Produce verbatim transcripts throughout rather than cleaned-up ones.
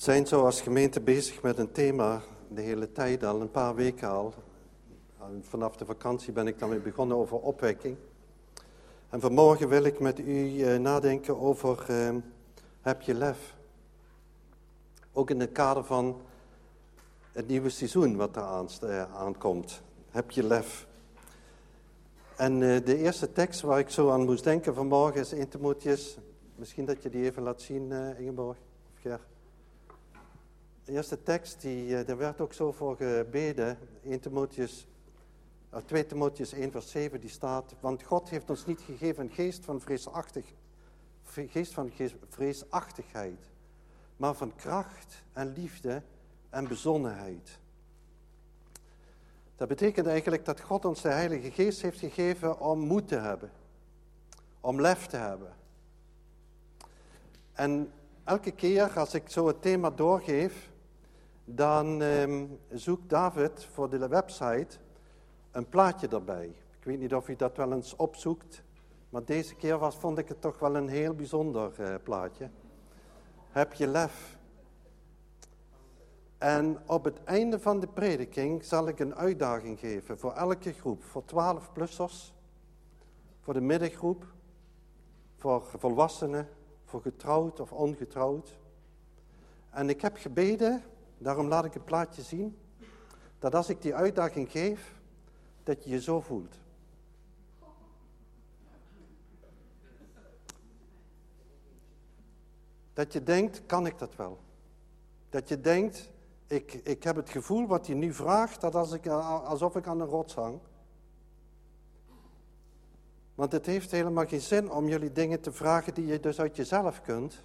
zijn zo als gemeente bezig met een thema de hele tijd al, een paar weken al. Vanaf de vakantie ben ik daarmee begonnen over opwekking. En vanmorgen wil ik met u uh, nadenken over uh, heb je lef? Ook in het kader van het nieuwe seizoen wat er aan, uh, aankomt. Heb je lef? En uh, de eerste tekst waar ik zo aan moest denken vanmorgen is Eerste Timotheüs. Misschien dat je die even laat zien, uh, Ingeborg of Ger. De eerste tekst, die, uh, daar werd ook zo voor gebeden. Eerste Timotheüs, uh, Tweede Timotheüs één vers zeven, die staat: want God heeft ons niet gegeven een geest van vreesachtig, geest van vreesachtigheid, maar van kracht en liefde en bezonnenheid. Dat betekent eigenlijk dat God ons de Heilige Geest heeft gegeven om moed te hebben. Om lef te hebben. En elke keer als ik zo het thema doorgeef, dan eh, zoekt David voor de website een plaatje erbij. Ik weet niet of u dat wel eens opzoekt, maar deze keer was, vond ik het toch wel een heel bijzonder eh, plaatje. Heb je lef? En op het einde van de prediking zal ik een uitdaging geven voor elke groep. Voor twaalf-plussers, voor de middengroep, voor volwassenen, voor getrouwd of ongetrouwd. En ik heb gebeden, daarom laat ik het plaatje zien, dat als ik die uitdaging geef, dat je je zo voelt. Dat je denkt, kan ik dat wel? Dat je denkt, ik, ik heb het gevoel wat hij nu vraagt, dat als ik, alsof ik aan een rots hang. Want het heeft helemaal geen zin om jullie dingen te vragen die je dus uit jezelf kunt.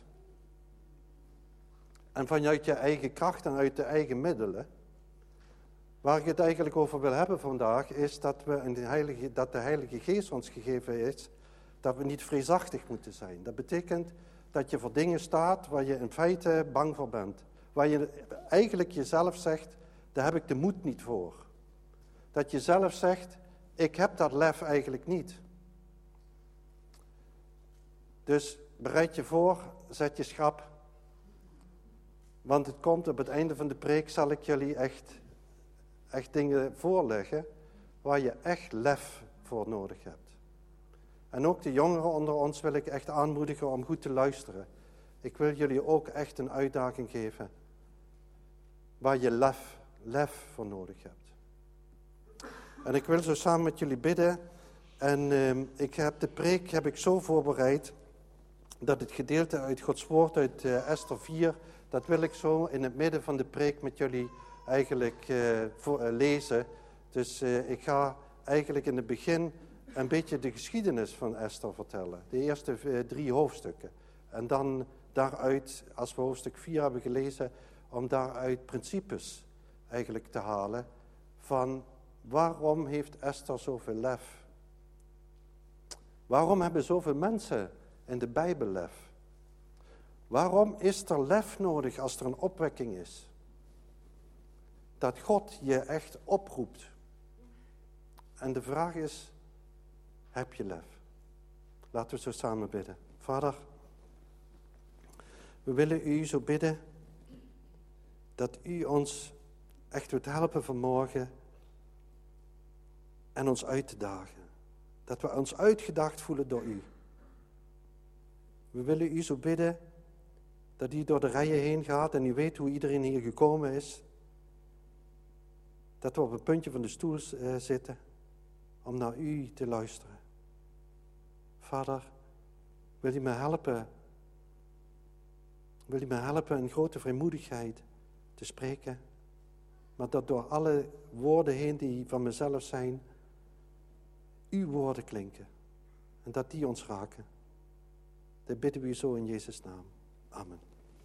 En vanuit je eigen kracht en uit de eigen middelen. Waar ik het eigenlijk over wil hebben vandaag, is dat, we een heilige, dat de Heilige Geest ons gegeven is, dat we niet vreesachtig moeten zijn. Dat betekent dat je voor dingen staat waar je in feite bang voor bent. Waar je eigenlijk jezelf zegt, daar heb ik de moed niet voor. Dat je zelf zegt, ik heb dat lef eigenlijk niet. Dus bereid je voor, zet je schrap. Want het komt op het einde van de preek, zal ik jullie echt, echt dingen voorleggen waar je echt lef voor nodig hebt. En ook de jongeren onder ons wil ik echt aanmoedigen om goed te luisteren. Ik wil jullie ook echt een uitdaging geven waar je lef, lef voor nodig hebt. En ik wil zo samen met jullie bidden. En uh, ik heb de preek heb ik zo voorbereid dat het gedeelte uit Gods woord uit uh, Esther vier, dat wil ik zo in het midden van de preek met jullie eigenlijk uh, voor, uh, lezen. Dus uh, ik ga eigenlijk in het begin een beetje de geschiedenis van Esther vertellen. De eerste uh, drie hoofdstukken. En dan daaruit, als we hoofdstuk vier hebben gelezen, om daaruit principes eigenlijk te halen van waarom heeft Esther zoveel lef? Waarom hebben zoveel mensen in de Bijbel lef? Waarom is er lef nodig als er een opwekking is? Dat God je echt oproept. En de vraag is, heb je lef? Laten we zo samen bidden. Vader, we willen u zo bidden dat u ons echt wilt helpen vanmorgen en ons uit te dagen. Dat we ons uitgedaagd voelen door u. We willen u zo bidden dat u door de rijen heen gaat en u weet hoe iedereen hier gekomen is. Dat we op een puntje van de stoel uh, zitten om naar u te luisteren. Vader, wil u me helpen? Wil u me helpen in grote vrijmoedigheid te spreken? Maar dat door alle woorden heen die van mezelf zijn, uw woorden klinken. En dat die ons raken. Dat bidden we u zo in Jezus' naam. Amen.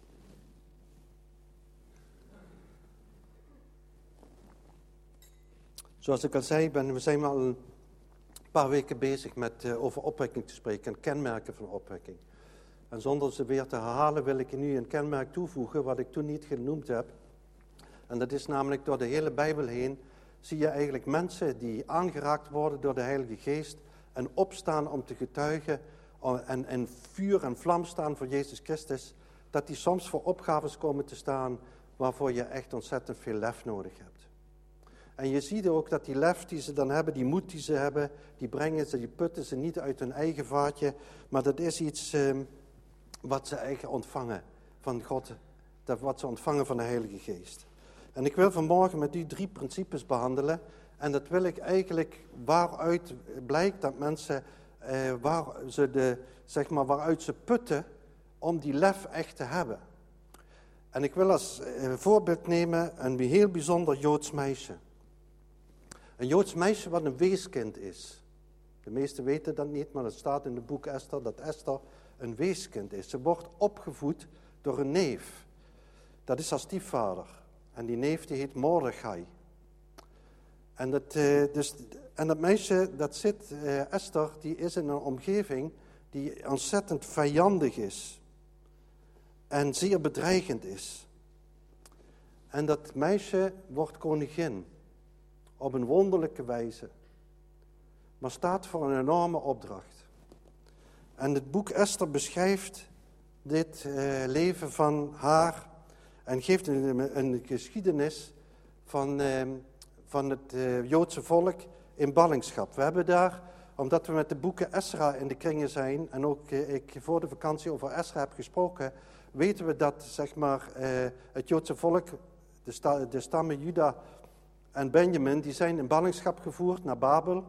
Zoals ik al zei, ben, we zijn al een paar weken bezig met uh, over opwekking te spreken en kenmerken van opwekking. En zonder ze weer te herhalen wil ik nu een kenmerk toevoegen wat ik toen niet genoemd heb. En dat is namelijk door de hele Bijbel heen zie je eigenlijk mensen die aangeraakt worden door de Heilige Geest en opstaan om te getuigen en in vuur en vlam staan voor Jezus Christus, dat die soms voor opgaves komen te staan waarvoor je echt ontzettend veel lef nodig hebt. En je ziet ook dat die lef die ze dan hebben, die moed die ze hebben, die brengen ze, die putten ze niet uit hun eigen vaatje, maar dat is iets eh, wat ze eigenlijk ontvangen van God, dat wat ze ontvangen van de Heilige Geest. En ik wil vanmorgen met u drie principes behandelen. En dat wil ik eigenlijk waaruit blijkt dat mensen, eh, waar ze de, zeg maar, waaruit ze putten om die lef echt te hebben. En ik wil als eh, voorbeeld nemen een heel bijzonder Joods meisje. Een Joods meisje wat een weeskind is. De meesten weten dat niet, maar het staat in het boek Esther dat Esther een weeskind is. Ze wordt opgevoed door een neef. Dat is haar stiefvader. En die neef die heet Mordechai. En dat, uh, dus, en dat meisje, dat zit, uh, Esther, die is in een omgeving die ontzettend vijandig is. En zeer bedreigend is. En dat meisje wordt koningin. Op een wonderlijke wijze. Maar staat voor een enorme opdracht. En het boek Esther beschrijft dit uh, leven van haar. En geeft een, een geschiedenis van, uh, van het uh, Joodse volk in ballingschap. We hebben daar, omdat we met de boeken Esra in de kringen zijn, en ook uh, ik voor de vakantie over Esra heb gesproken, weten we dat zeg maar, uh, het Joodse volk, de, sta, de stammen Juda en Benjamin, die zijn in ballingschap gevoerd naar Babel.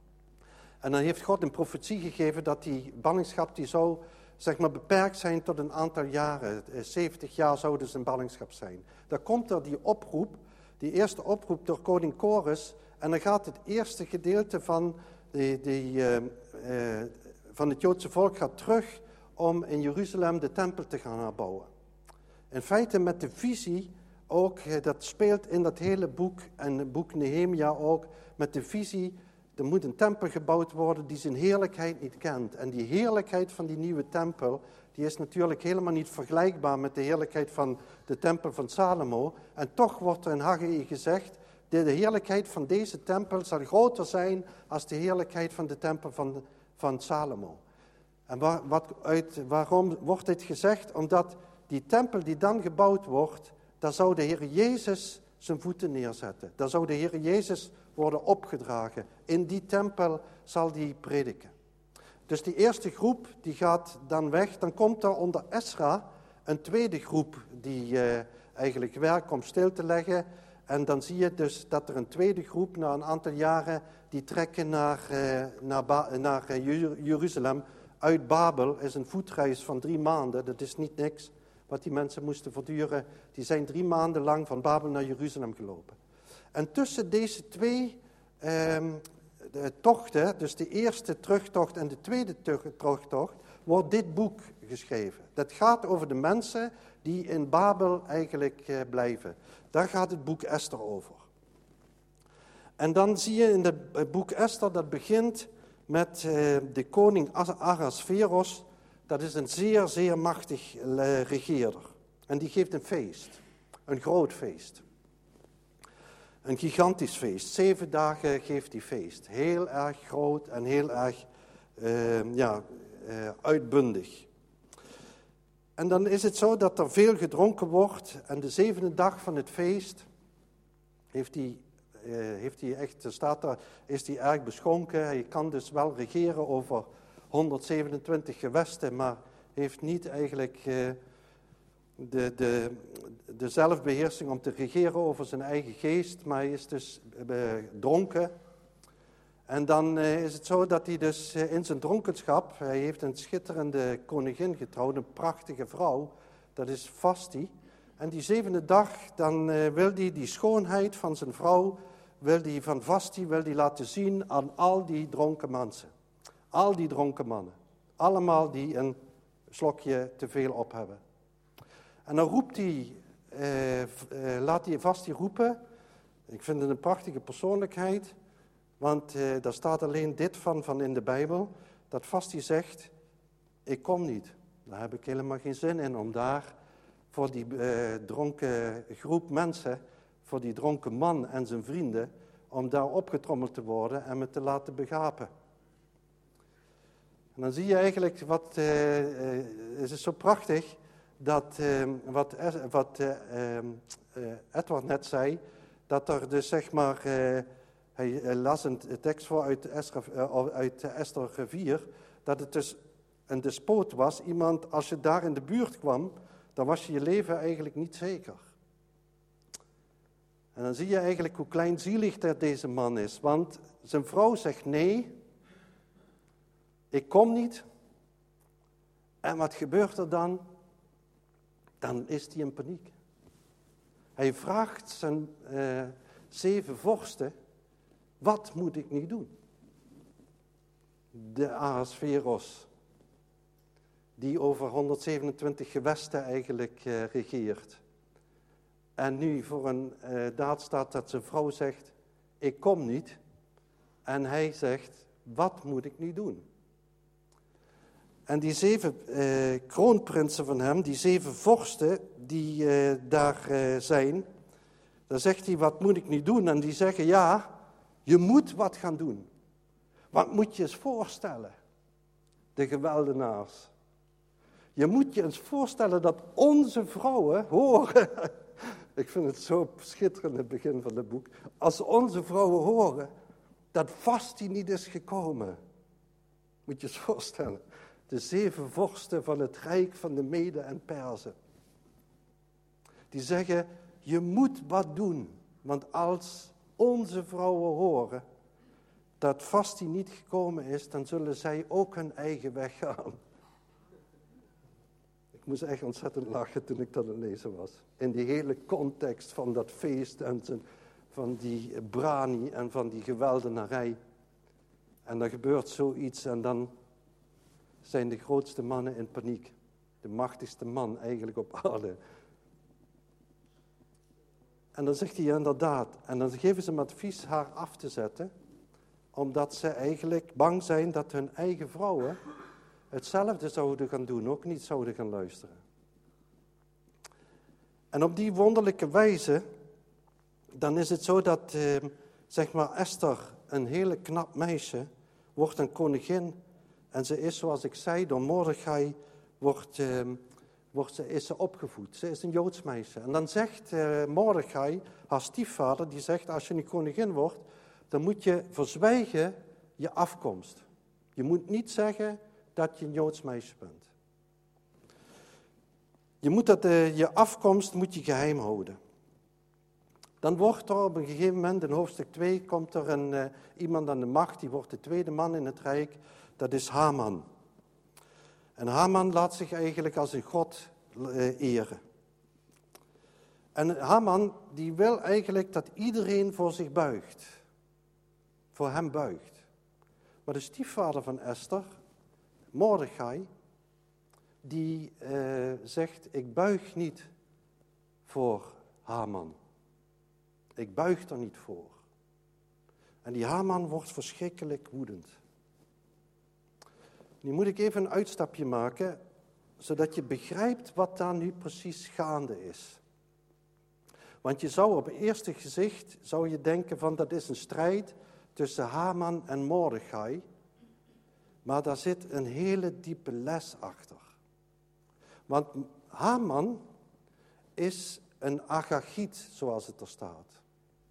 En dan heeft God een profetie gegeven dat die ballingschap die zou zeg maar, beperkt zijn tot een aantal jaren. zeventig jaar zouden ze in ballingschap zijn. Dan komt er die oproep, die eerste oproep door koning Kores. En dan gaat het eerste gedeelte van, die, die, uh, uh, van het Joodse volk gaat terug om in Jeruzalem de tempel te gaan herbouwen. In feite met de visie ook, dat speelt in dat hele boek en het boek Nehemia ook, met de visie, er moet een tempel gebouwd worden die zijn heerlijkheid niet kent. En die heerlijkheid van die nieuwe tempel, die is natuurlijk helemaal niet vergelijkbaar met de heerlijkheid van de tempel van Salomo. En toch wordt er in Haggai gezegd, de, de heerlijkheid van deze tempel zal groter zijn als de heerlijkheid van de tempel van, van Salomo. En waar, wat uit, waarom wordt dit gezegd? Omdat die tempel die dan gebouwd wordt, daar zou de Heer Jezus zijn voeten neerzetten. Daar zou de Heer Jezus worden opgedragen. In die tempel zal die prediken. Dus die eerste groep die gaat dan weg. Dan komt er onder Esra een tweede groep die uh, eigenlijk werkt om stil te leggen. En dan zie je dus dat er een tweede groep na een aantal jaren die trekken naar, uh, naar, ba- naar uh, Jeruzalem. Uit Babel is een voetreis van drie maanden. Dat is niet niks wat die mensen moesten verduren. Die zijn drie maanden lang van Babel naar Jeruzalem gelopen. En tussen deze twee um, de tochten, dus de eerste terugtocht en de tweede terugtocht, wordt dit boek geschreven. Dat gaat over de mensen die in Babel eigenlijk uh, blijven. Daar gaat het boek Esther over. En dan zie je in het boek Esther, dat begint met uh, de koning Ahasveros. Dat is een zeer, zeer machtig uh, regeerder. En die geeft een feest. Een groot feest. Een gigantisch feest. Zeven dagen geeft hij feest. Heel erg groot en heel erg uh, ja, uh, uitbundig. En dan is het zo dat er veel gedronken wordt. En de zevende dag van het feest heeft hij, uh, heeft hij echt, staat er, is hij erg beschonken. Hij kan dus wel regeren over honderdzevenentwintig gewesten, maar heeft niet eigenlijk uh, de, de, de zelfbeheersing om te regeren over zijn eigen geest, maar hij is dus uh, dronken. En dan uh, is het zo dat hij dus uh, in zijn dronkenschap, hij heeft een schitterende koningin getrouwd, een prachtige vrouw, dat is Vasti. En die zevende dag, dan uh, wil hij die schoonheid van zijn vrouw, wil hij van Vasti, wil hij laten zien aan al die dronken mensen. Al die dronken mannen. Allemaal die een slokje te veel op hebben. En dan roept hij, uh, uh, laat hij Vasti roepen. Ik vind het een prachtige persoonlijkheid. Want uh, daar staat alleen dit van, van in de Bijbel. Dat Vasti zegt, ik kom niet. Daar heb ik helemaal geen zin in om daar voor die uh, dronken groep mensen, voor die dronken man en zijn vrienden, om daar opgetrommeld te worden en me te laten begapen. En dan zie je eigenlijk, wat, uh, uh, het is zo prachtig, dat, uh, wat, wat uh, uh, Edward net zei, dat er dus zeg maar, uh, hij las een tekst voor uit Esther, uh, uit Esther vier, dat het dus een despoot was. Iemand, als je daar in de buurt kwam, dan was je je leven eigenlijk niet zeker. En dan zie je eigenlijk hoe kleinzielig dat deze man is. Want zijn vrouw zegt nee, ik kom niet. En wat gebeurt er dan? Dan is hij in paniek. Hij vraagt zijn uh, zeven vorsten, wat moet ik nu doen? De Ahasveros, die over honderdzevenentwintig gewesten eigenlijk uh, regeert. En nu voor een uh, daad staat dat zijn vrouw zegt, ik kom niet. En hij zegt, wat moet ik nu doen? En die zeven uh, kroonprinsen van hem, die zeven vorsten die uh, daar uh, zijn, dan zegt hij, wat moet ik nu doen? En die zeggen, ja, je moet wat gaan doen. Wat moet je eens voorstellen? De geweldenaars. Je moet je eens voorstellen dat onze vrouwen horen. Ik vind het zo schitterend, het begin van het boek. Als onze vrouwen horen dat Vasti niet is gekomen. Moet je eens voorstellen. De zeven vorsten van het rijk van de Meden en Perzen. Die zeggen, je moet wat doen. Want als onze vrouwen horen dat Vasti niet gekomen is, dan zullen zij ook hun eigen weg gaan. Ik moest echt ontzettend lachen toen ik dat aan het lezen was. In die hele context van dat feest en van die brani en van die geweldenarij. En dan gebeurt zoiets en dan zijn de grootste mannen in paniek. De machtigste man eigenlijk op aarde. En dan zegt hij inderdaad, en dan geven ze hem advies haar af te zetten, omdat ze eigenlijk bang zijn dat hun eigen vrouwen hetzelfde zouden gaan doen, ook niet zouden gaan luisteren. En op die wonderlijke wijze, dan is het zo dat, eh, zeg maar, Esther, een hele knap meisje, wordt een koningin. En ze is, zoals ik zei, door Mordechai wordt, eh, wordt ze, is ze opgevoed. Ze is een Joods meisje. En dan zegt eh, Mordechai, haar stiefvader, die zegt, als je nu koningin wordt, dan moet je verzwijgen je afkomst. Je moet niet zeggen dat je een Joods meisje bent. Je moet dat, uh, je afkomst moet je geheim houden. Dan wordt er op een gegeven moment, in hoofdstuk twee, komt er een, uh, iemand aan de macht, die wordt de tweede man in het rijk, dat is Haman. En Haman laat zich eigenlijk als een god uh, eren. En Haman, die wil eigenlijk dat iedereen voor zich buigt. Voor hem buigt. Maar de stiefvader van Esther, Mordechai, die uh, zegt, ik buig niet voor Haman. Ik buig er niet voor. En die Haman wordt verschrikkelijk woedend. Nu moet ik even een uitstapje maken, zodat je begrijpt wat daar nu precies gaande is. Want je zou op het eerste gezicht, zou je denken van dat is een strijd tussen Haman en Mordechai. Maar daar zit een hele diepe les achter. Want Haman is een Agagiet, zoals het er staat.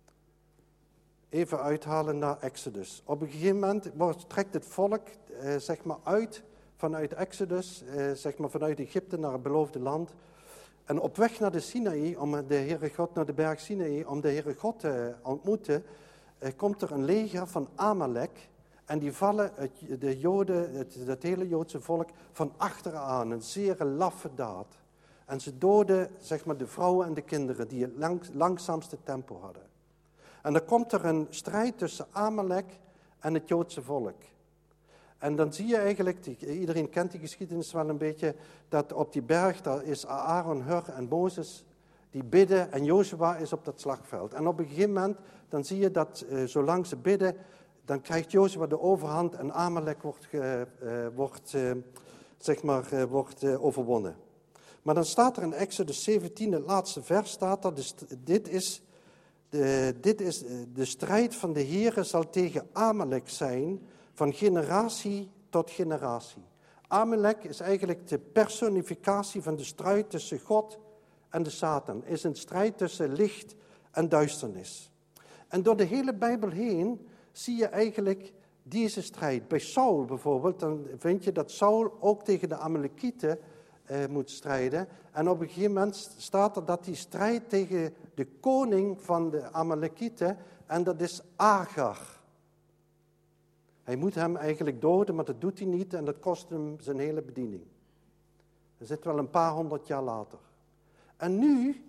Even uithalen naar Exodus. Op een gegeven moment wordt, trekt het volk eh, zeg maar uit vanuit Exodus, eh, zeg maar vanuit Egypte naar het beloofde land. En op weg naar de Sinaï, om de Heere God naar de berg Sinaï, om de Heere God te ontmoeten, eh, komt er een leger van Amalek. En die vallen het, de Joden, het, het hele Joodse volk van achteraan. Een zeer laffe daad. En ze doden zeg maar, de vrouwen en de kinderen die het langs, langzaamste tempo hadden. En dan komt er een strijd tussen Amalek en het Joodse volk. En dan zie je eigenlijk, iedereen kent die geschiedenis wel een beetje, dat op die berg, daar is Aaron, Hur en Mozes, die bidden en Jozua is op dat slagveld. En op een gegeven moment, dan zie je dat uh, zolang ze bidden, dan krijgt Jozua de overhand en Amalek wordt, uh, uh, wordt, uh, zeg maar, uh, wordt uh, overwonnen. Maar dan staat er in Exodus zeventien, het laatste vers, staat er, dus dit is, de, dit is de strijd van de Heere zal tegen Amalek zijn, van generatie tot generatie. Amalek is eigenlijk de personificatie van de strijd tussen God en de Satan. Is een strijd tussen licht en duisternis. En door de hele Bijbel heen zie je eigenlijk deze strijd. Bij Saul bijvoorbeeld, dan vind je dat Saul ook tegen de Amalekieten eh, moet strijden. En op een gegeven moment staat er dat hij strijdt tegen de koning van de Amalekieten. En dat is Agar. Hij moet hem eigenlijk doden, maar dat doet hij niet. En dat kost hem zijn hele bediening. Dat zit wel een paar honderd jaar later. En nu,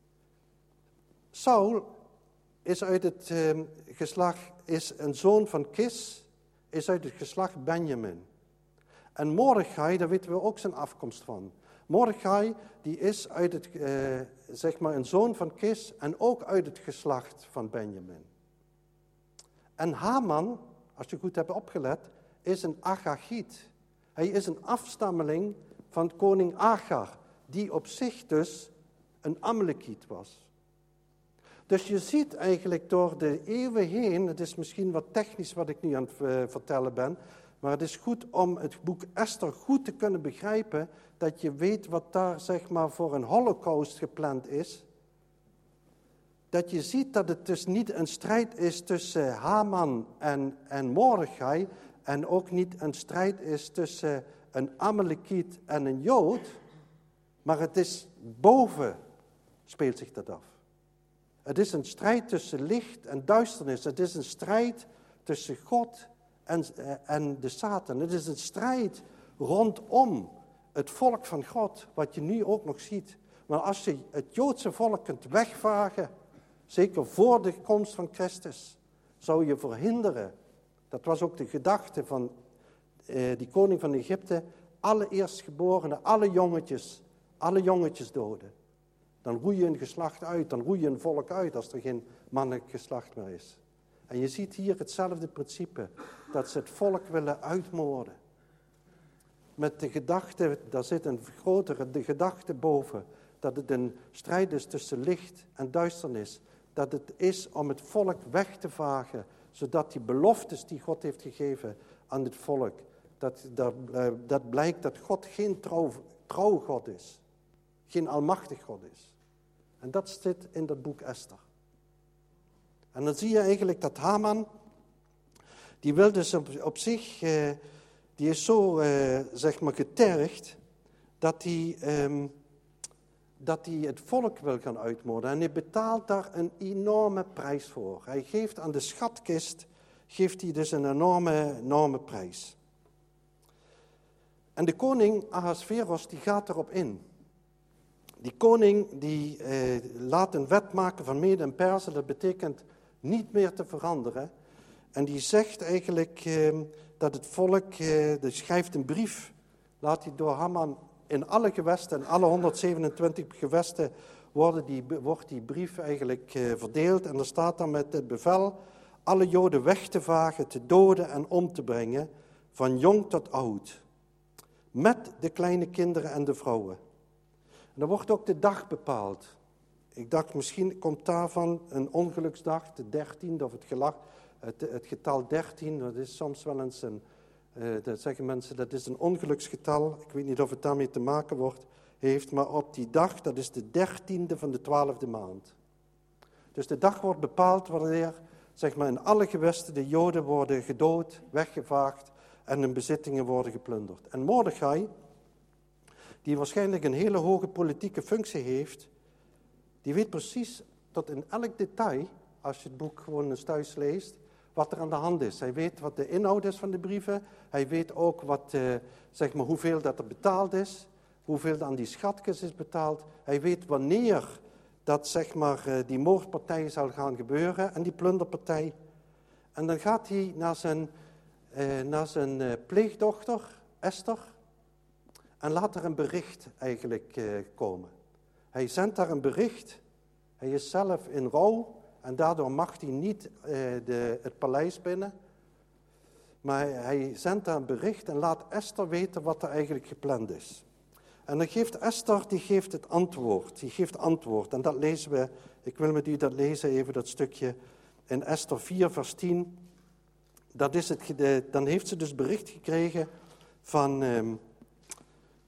Saul is uit het eh, geslacht, is een zoon van Kis, is uit het geslacht Benjamin. En Mordechai, daar weten we ook zijn afkomst van. Mordechai, die is uit het, eh, zeg maar een zoon van Kis en ook uit het geslacht van Benjamin. En Haman, als je goed hebt opgelet, is een Agagiet. Hij is een afstammeling van koning Agar, die op zich dus een Amalekiet was. Dus je ziet eigenlijk door de eeuwen heen, het is misschien wat technisch wat ik nu aan het uh, vertellen ben, maar het is goed om het boek Esther goed te kunnen begrijpen, dat je weet wat daar zeg maar voor een holocaust gepland is. Dat je ziet dat het dus niet een strijd is tussen Haman en, en Mordechai, en ook niet een strijd is tussen een Amalekiet en een Jood, maar het is boven speelt zich dat af. Het is een strijd tussen licht en duisternis. Het is een strijd tussen God en, en de Satan. Het is een strijd rondom het volk van God, wat je nu ook nog ziet. Maar als je het Joodse volk kunt wegvagen, zeker voor de komst van Christus, zou je verhinderen, dat was ook de gedachte van eh, die koning van Egypte, alle eerstgeborenen, alle jongetjes, alle jongetjes doden. Dan roei je een geslacht uit, dan roei je een volk uit als er geen mannelijk geslacht meer is. En je ziet hier hetzelfde principe, dat ze het volk willen uitmoorden. Met de gedachte, daar zit een grotere, de gedachte boven, dat het een strijd is tussen licht en duisternis. Dat het is om het volk weg te vagen, zodat die beloftes die God heeft gegeven aan het volk, dat, dat, dat blijkt dat God geen trouw, trouw God is. Geen almachtig God is. En dat zit in dat boek Esther. En dan zie je eigenlijk dat Haman, die wil dus op, op zich, eh, die is zo, eh, zeg maar, getergd, dat hij, eh, dat hij het volk wil gaan uitmoorden. En hij betaalt daar een enorme prijs voor. Hij geeft aan de schatkist, geeft hij dus een enorme, enorme prijs. En de koning Ahasveros, die gaat erop in. Die koning die eh, laat een wet maken van Mede en Perzen, dat betekent niet meer te veranderen. En die zegt eigenlijk eh, dat het volk, eh, die schrijft een brief, laat hij door Haman in alle gewesten, in alle honderdzevenentwintig gewesten, worden die, wordt die brief eigenlijk eh, verdeeld. En er staat dan met het bevel, alle Joden weg te vagen, te doden en om te brengen, van jong tot oud. Met de kleine kinderen en de vrouwen. En dan wordt ook de dag bepaald. Ik dacht, misschien komt daarvan een ongeluksdag, de dertiende of het, gelach, het, het getal dertien. Dat is soms wel eens een, uh, dat zeggen mensen, dat is een ongeluksgetal. Ik weet niet of het daarmee te maken wordt, heeft, maar op die dag, dat is de dertiende van de twaalfde maand. Dus de dag wordt bepaald wanneer, zeg maar, in alle gewesten de Joden worden gedood, weggevaagd en hun bezittingen worden geplunderd. En Mordechai, die waarschijnlijk een hele hoge politieke functie heeft, die weet precies tot in elk detail, als je het boek gewoon eens thuis leest, wat er aan de hand is. Hij weet wat de inhoud is van de brieven, hij weet ook wat, eh, zeg maar, hoeveel dat er betaald is, hoeveel er aan die schatkist is betaald. Hij weet wanneer dat, zeg maar, eh, die moordpartij zal gaan gebeuren en die plunderpartij. En dan gaat hij naar zijn, eh, naar zijn eh, pleegdochter, Esther, en laat er een bericht eigenlijk uh, komen. Hij zendt daar een bericht. Hij is zelf in rouw. En daardoor mag hij niet uh, de, het paleis binnen. Maar hij zendt daar een bericht en laat Esther weten wat er eigenlijk gepland is. En dan geeft Esther, die geeft het antwoord. Die geeft antwoord. En dat lezen we, ik wil met u dat lezen even, dat stukje in Esther vier vers tien. Dat is het, de, dan heeft ze dus bericht gekregen van... Um,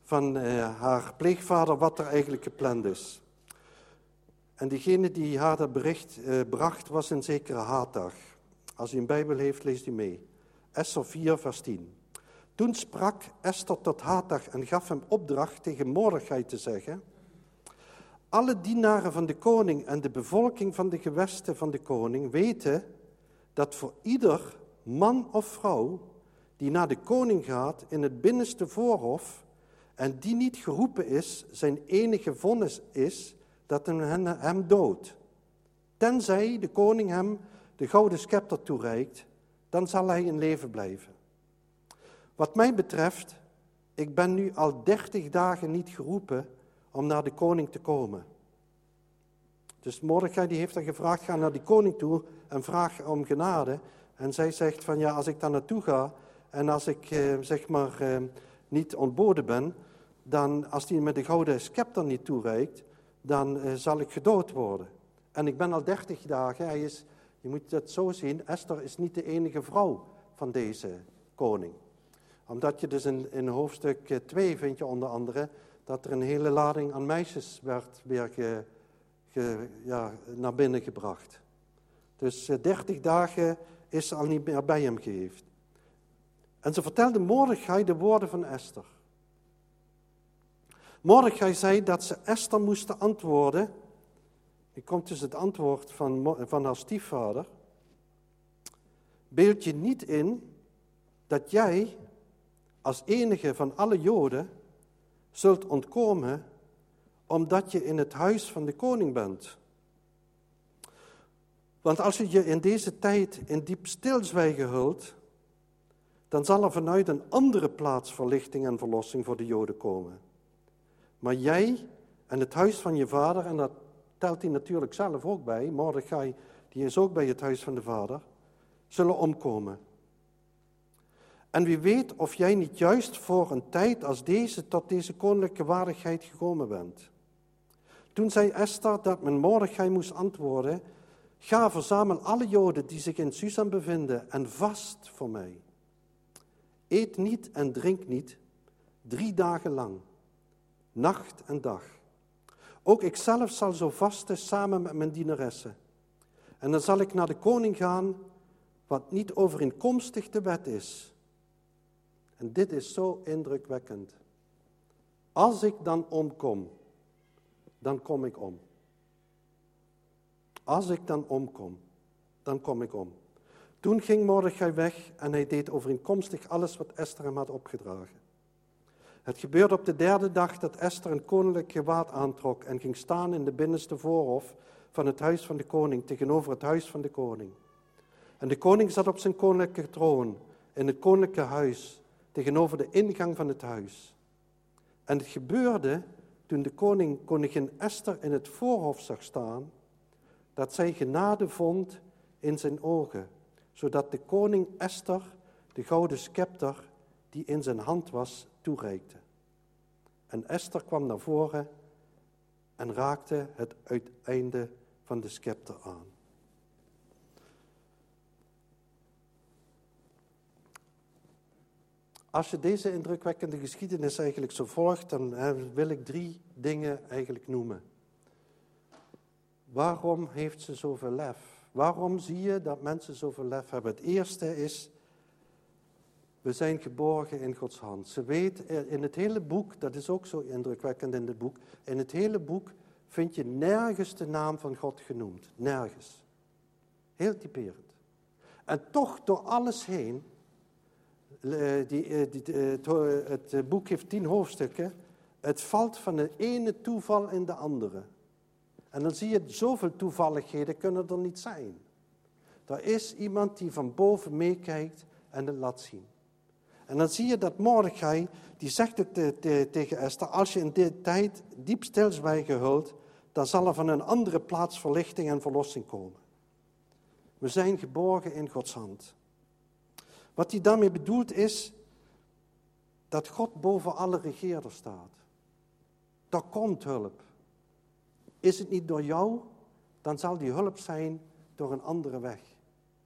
van uh, haar pleegvader wat er eigenlijk gepland is. En diegene die haar dat bericht uh, bracht was een zekere Hatach. Als u een Bijbel heeft, leest u mee. Esther vier, vers tien. Toen sprak Esther tot Hatach en gaf hem opdracht tegen Mordechai te zeggen: alle dienaren van de koning en de bevolking van de gewesten van de koning weten dat voor ieder man of vrouw die naar de koning gaat in het binnenste voorhof en die niet geroepen is, zijn enige vonnis is dat men hem doodt. Tenzij de koning hem de gouden scepter toereikt, dan zal hij in leven blijven. Wat mij betreft, ik ben nu al dertig dagen niet geroepen om naar de koning te komen. Dus Mordechai die heeft dan gevraagd, ga naar die koning toe en vraag om genade. En zij zegt van ja, als ik daar naartoe ga en als ik eh, zeg maar eh, niet ontboden ben, dan als hij me de gouden scepter niet toereikt, dan eh, zal ik gedood worden. En ik ben al dertig dagen, hij is, je moet het zo zien, Esther is niet de enige vrouw van deze koning. Omdat je dus in, in hoofdstuk twee vind je onder andere dat er een hele lading aan meisjes werd weer ge, ge, ja, naar binnen gebracht. Dus uh, dertig dagen is ze al niet meer bij hem geweest. En ze vertelde Mordechai de woorden van Esther. Mordechai zei dat ze Esther moesten antwoorden. Nu komt dus het antwoord van, van haar stiefvader. Beeld je niet in dat jij als enige van alle Joden zult ontkomen omdat je in het huis van de koning bent. Want als je je in deze tijd in diep stilzwijgen hult, dan zal er vanuit een andere plaats verlichting en verlossing voor de Joden komen. Maar jij en het huis van je vader, en dat telt hij natuurlijk zelf ook bij, Mordechai, die is ook bij het huis van de vader, zullen omkomen. En wie weet of jij niet juist voor een tijd als deze tot deze koninklijke waardigheid gekomen bent. Toen zei Esther dat men Mordechai moest antwoorden: ga, verzamel alle Joden die zich in Susan bevinden en vast voor mij. Eet niet en drink niet, drie dagen lang, nacht en dag. Ook ikzelf zal zo vasten samen met mijn dienaressen. En dan zal ik naar de koning gaan, wat niet overeenkomstig de wet is. En dit is zo indrukwekkend. Als ik dan omkom, dan kom ik om. Als ik dan omkom, dan kom ik om. Toen ging Mordechai weg en hij deed overeenkomstig alles wat Esther hem had opgedragen. Het gebeurde op de derde dag dat Esther een koninklijk gewaad aantrok en ging staan in de binnenste voorhof van het huis van de koning, tegenover het huis van de koning. En de koning zat op zijn koninklijke troon in het koninklijke huis, tegenover de ingang van het huis. En het gebeurde toen de koning koningin Esther in het voorhof zag staan, dat zij genade vond in zijn ogen, zodat de koning Esther de gouden scepter die in zijn hand was, toereikte. En Esther kwam naar voren en raakte het uiteinde van de scepter aan. Als je deze indrukwekkende geschiedenis eigenlijk zo volgt, dan wil ik drie dingen eigenlijk noemen. Waarom heeft ze zoveel lef? Waarom zie je dat mensen zoveel lef hebben? Het eerste is, we zijn geborgen in Gods hand. Ze weet in het hele boek, dat is ook zo indrukwekkend in het boek, in het hele boek vind je nergens de naam van God genoemd. Nergens. Heel typerend. En toch door alles heen, die, die, het, het boek heeft tien hoofdstukken, het valt van de ene toeval in de andere. En dan zie je, zoveel toevalligheden kunnen er niet zijn. Er is iemand die van boven meekijkt en het laat zien. En dan zie je dat Mordechai, die zegt ook te, te, tegen Esther, als je in deze tijd diep stilzwijgen hult, dan zal er van een andere plaats verlichting en verlossing komen. We zijn geborgen in Gods hand. Wat hij daarmee bedoelt is dat God boven alle regeerders staat. Er komt hulp. Is het niet door jou, dan zal die hulp zijn door een andere weg.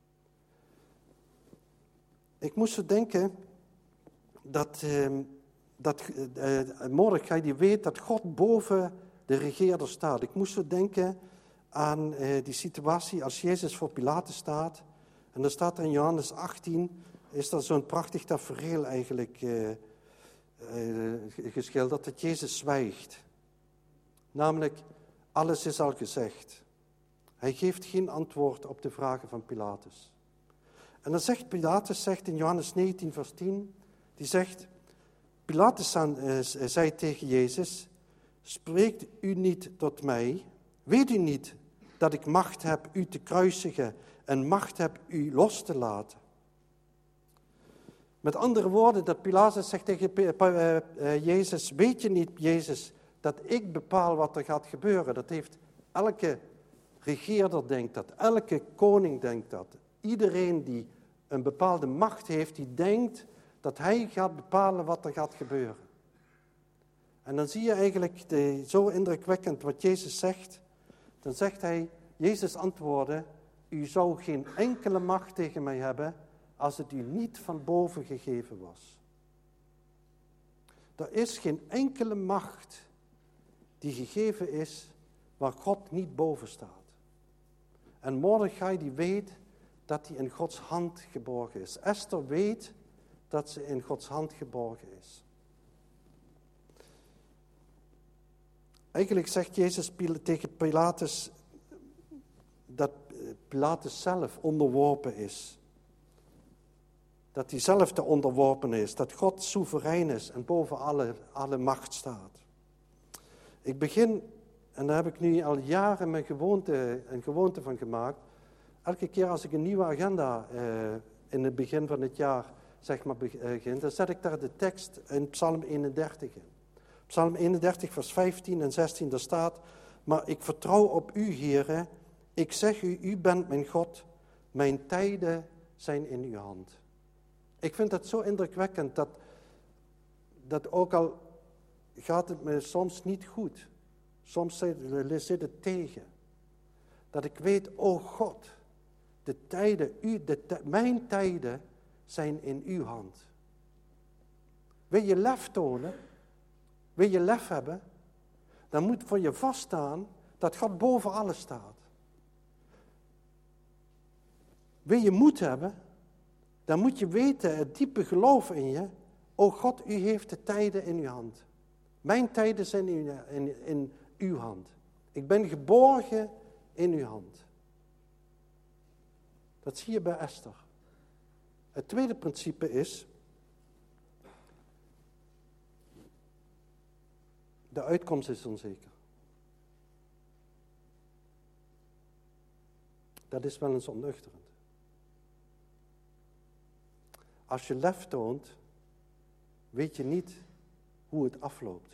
Ik moest zo denken dat, eh, dat uh, Mordechai die weet dat God boven de regeerder staat. Ik moest zo denken aan uh, die situatie als Jezus voor Pilatus staat. En dan staat er in Johannes achttien, is dat zo'n prachtig tafereel eigenlijk uh, uh, geschilderd, dat Jezus zwijgt. Namelijk, alles is al gezegd. Hij geeft geen antwoord op de vragen van Pilatus. En dan zegt Pilatus, zegt in Johannes negentien vers tien, die zegt, Pilatus zei tegen Jezus, spreekt u niet tot mij? Weet u niet dat ik macht heb u te kruisigen en macht heb u los te laten? Met andere woorden, dat Pilatus zegt tegen Jezus, weet je niet, Jezus, dat ik bepaal wat er gaat gebeuren? Dat heeft elke regeerder denkt dat, elke koning denkt dat. Iedereen die een bepaalde macht heeft, die denkt dat hij gaat bepalen wat er gaat gebeuren. En dan zie je eigenlijk de, zo indrukwekkend wat Jezus zegt. Dan zegt hij, Jezus antwoordde, u zou geen enkele macht tegen mij hebben als het u niet van boven gegeven was. Er is geen enkele macht die gegeven is waar God niet boven staat. En Mordechai die weet dat hij in Gods hand geborgen is. Esther weet dat ze in Gods hand geborgen is. Eigenlijk zegt Jezus tegen Pilatus dat Pilatus zelf onderworpen is. Dat hij zelf te onderworpen is. Dat God soeverein is en boven alle, alle macht staat. Ik begin, en daar heb ik nu al jaren mijn gewoonte, een gewoonte van gemaakt. Elke keer als ik een nieuwe agenda uh, in het begin van het jaar zeg maar, begin, dan zet ik daar de tekst in Psalm eenendertig in. Psalm eenendertig, vers vijftien en zestien, daar staat, maar ik vertrouw op u, Heere, ik zeg u, u bent mijn God, mijn tijden zijn in uw hand. Ik vind het zo indrukwekkend dat, dat ook al gaat het me soms niet goed, soms zit het tegen, dat ik weet, o God, de tijden, u, de t- mijn tijden zijn in uw hand. Wil je lef tonen? Wil je lef hebben? Dan moet voor je vaststaan dat God boven alles staat. Wil je moed hebben? Dan moet je weten, het diepe geloof in je, o God, u heeft de tijden in uw hand. Mijn tijden zijn in, in, in uw hand. Ik ben geborgen in uw hand. Dat zie je bij Esther. Het tweede principe is, de uitkomst is onzeker. Dat is wel eens onnuchterend. Als je lef toont, weet je niet hoe het afloopt.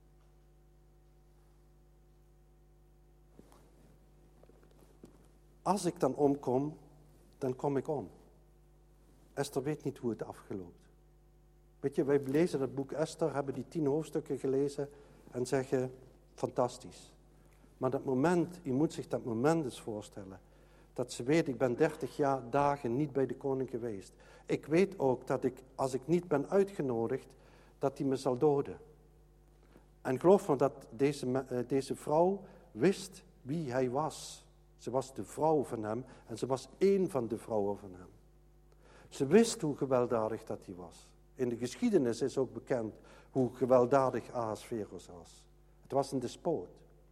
Als ik dan omkom, dan kom ik om. Esther weet niet hoe het afgeloopt. Weet je, wij lezen dat boek Esther, hebben die tien hoofdstukken gelezen en zeggen, fantastisch. Maar dat moment, je moet zich dat moment eens voorstellen. Dat ze weet, ik ben dertig jaar, dagen niet bij de koning geweest. Ik weet ook dat ik, als ik niet ben uitgenodigd, dat hij me zal doden. En geloof me dat deze, deze vrouw wist wie hij was. Ze was de vrouw van hem en ze was één van de vrouwen van hem. Ze wist hoe gewelddadig dat hij was. In de geschiedenis is ook bekend hoe gewelddadig Ahasveros was. Het was een despoot.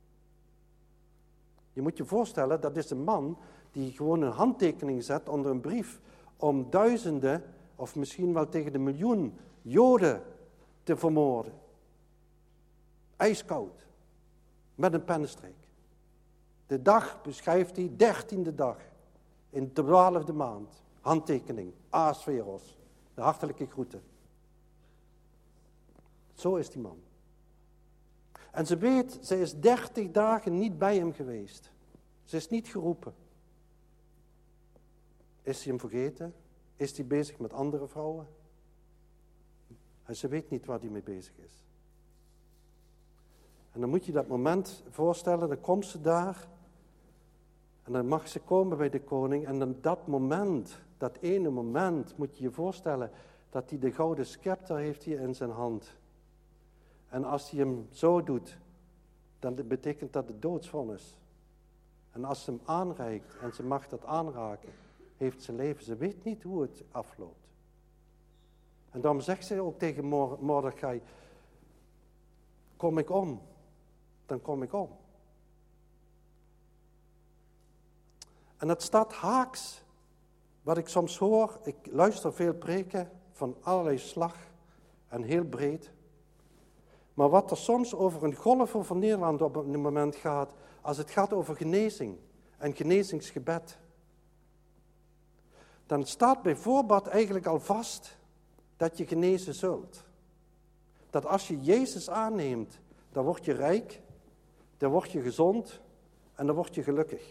Je moet je voorstellen, dat is een man die gewoon een handtekening zet onder een brief om duizenden of misschien wel tegen de miljoen Joden te vermoorden. Ijskoud. Met een pennenstreek. De dag beschrijft hij, dertiende dag, in de twaalfde maand. Handtekening, Ahasveros, de hartelijke groeten. Zo is die man. En ze weet, ze is dertig dagen niet bij hem geweest. Ze is niet geroepen. Is hij hem vergeten? Is hij bezig met andere vrouwen? En ze weet niet waar hij mee bezig is. En dan moet je dat moment voorstellen, dan komt ze daar. En dan mag ze komen bij de koning. En dan dat moment, dat ene moment, moet je je voorstellen, dat hij de gouden scepter heeft hier in zijn hand. En als hij hem zo doet, dan betekent dat de doodsvonnis. En als ze hem aanreikt en ze mag dat aanraken, heeft ze leven. Ze weet niet hoe het afloopt. En daarom zegt ze ook tegen Mordechai, kom ik om, dan kom ik om. En het staat haaks, wat ik soms hoor, ik luister veel preken van allerlei slag en heel breed. Maar wat er soms over een golf over Nederland op een moment gaat, als het gaat over genezing en genezingsgebed, dan staat bij voorbaat eigenlijk al vast dat je genezen zult. Dat als je Jezus aanneemt, dan word je rijk, dan word je gezond en dan word je gelukkig.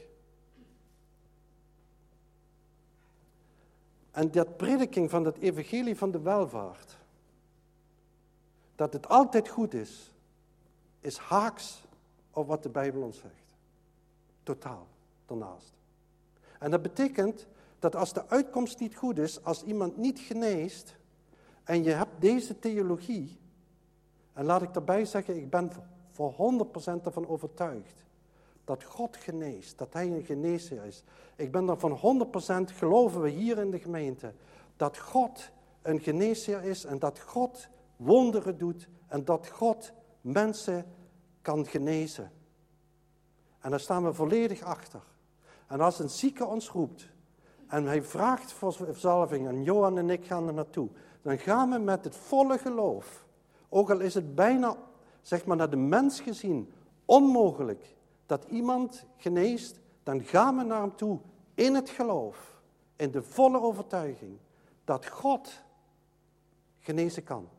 En dat prediking van het evangelie van de welvaart, dat het altijd goed is, is haaks op wat de Bijbel ons zegt. Totaal, daarnaast. En dat betekent dat als de uitkomst niet goed is, als iemand niet geneest, en je hebt deze theologie, en laat ik daarbij zeggen, ik ben voor honderd procent ervan overtuigd, dat God geneest, dat Hij een genezer is. Ik ben er van honderd procent, geloven we hier in de gemeente, dat God een genezer is en dat God wonderen doet en dat God mensen kan genezen. En daar staan we volledig achter. En als een zieke ons roept en hij vraagt voor verzalving en Johan en ik gaan er naartoe, dan gaan we met het volle geloof, ook al is het bijna, zeg maar naar de mens gezien, onmogelijk dat iemand geneest, dan gaan we naar hem toe in het geloof, in de volle overtuiging dat God genezen kan.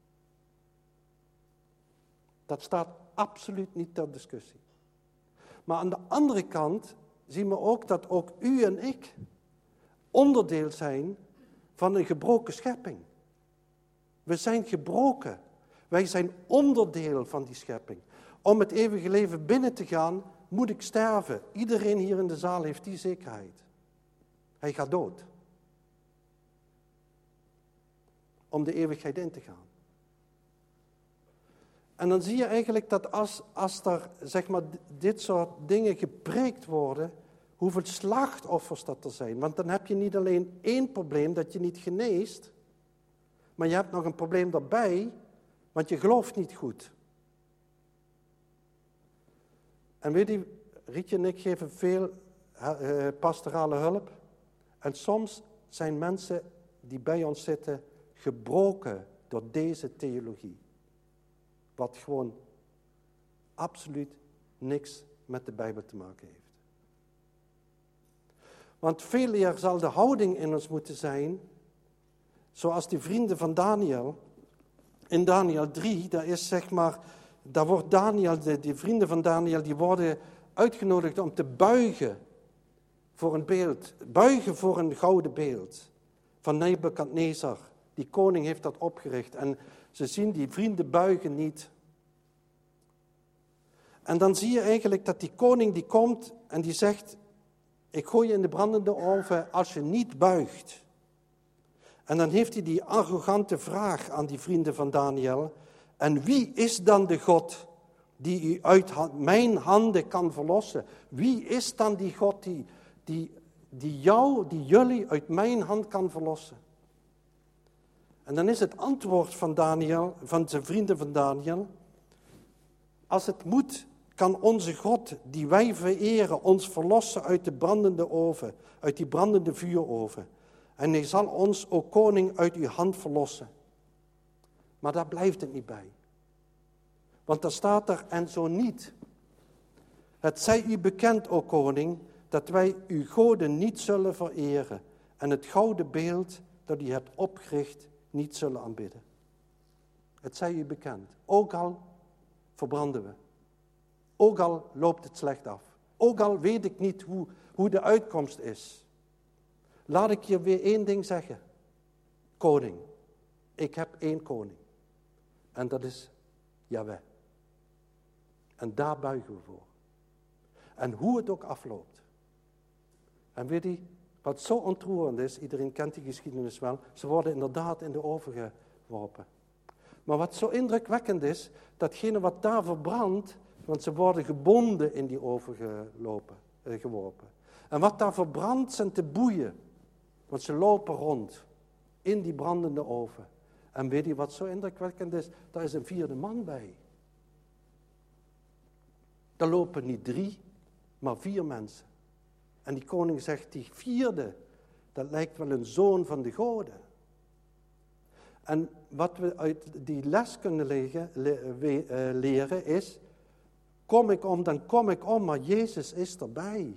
Dat staat absoluut niet ter discussie. Maar aan de andere kant zien we ook dat ook u en ik onderdeel zijn van een gebroken schepping. We zijn gebroken. Wij zijn onderdeel van die schepping. Om het eeuwige leven binnen te gaan, moet ik sterven. Iedereen hier in de zaal heeft die zekerheid. Hij gaat dood. Om de eeuwigheid in te gaan. En dan zie je eigenlijk dat als, als er zeg maar, dit soort dingen gepreekt worden, hoeveel slachtoffers dat er zijn. Want dan heb je niet alleen één probleem dat je niet geneest, maar je hebt nog een probleem daarbij, want je gelooft niet goed. En weet je, Rietje en ik geven veel uh, pastorale hulp. En soms zijn mensen die bij ons zitten gebroken door deze theologie. Wat gewoon absoluut niks met de Bijbel te maken heeft. Want veel eer zal de houding in ons moeten zijn, zoals die vrienden van Daniel. In Daniel drie, daar is zeg maar, daar wordt Daniel, de, die vrienden van Daniel, die worden uitgenodigd om te buigen voor een beeld. Buigen voor een gouden beeld van Nebukadnezar. Die koning heeft dat opgericht en ze zien die vrienden buigen niet. En dan zie je eigenlijk dat die koning die komt en die zegt, ik gooi je in de brandende oven als je niet buigt. En dan heeft hij die arrogante vraag aan die vrienden van Daniel. En wie is dan de God die u uit mijn handen kan verlossen? Wie is dan die God die, die, die jou, die jullie uit mijn hand kan verlossen? En dan is het antwoord van Daniel, van zijn vrienden van Daniel, als het moet, kan onze God, die wij vereren, ons verlossen uit de brandende oven, uit die brandende vuuroven. En hij zal ons, o koning, uit uw hand verlossen. Maar daar blijft het niet bij. Want daar staat er, en zo niet. Het zij u bekend, o koning, dat wij uw goden niet zullen vereren en het gouden beeld dat u hebt opgericht niet zullen aanbidden. Het zij u bekend. Ook al verbranden we. Ook al loopt het slecht af. Ook al weet ik niet hoe, hoe de uitkomst is. Laat ik je weer één ding zeggen. Koning. Ik heb één koning. En dat is Jahweh. En daar buigen we voor. En hoe het ook afloopt. En weet je, wat zo ontroerend is, iedereen kent die geschiedenis wel, ze worden inderdaad in de oven geworpen. Maar wat zo indrukwekkend is, datgene wat daar verbrandt, want ze worden gebonden in die oven gelopen, eh, geworpen. En wat daar verbrandt zijn de boeien, want ze lopen rond in die brandende oven. En weet je wat zo indrukwekkend is? Daar is een vierde man bij. Daar lopen niet drie, maar vier mensen. En die koning zegt, die vierde, dat lijkt wel een zoon van de goden. En wat we uit die les kunnen leren, leren is, kom ik om, dan kom ik om, maar Jezus is erbij.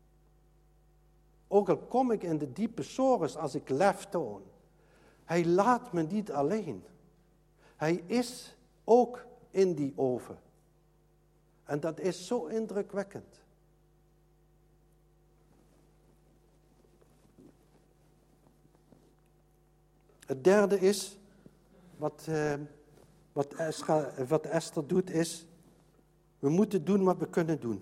Ook al kom ik in de diepe sores als ik lef toon. Hij laat me niet alleen. Hij is ook in die oven. En dat is zo indrukwekkend. Het derde is, wat, uh, wat, Esther, wat Esther doet is, we moeten doen wat we kunnen doen.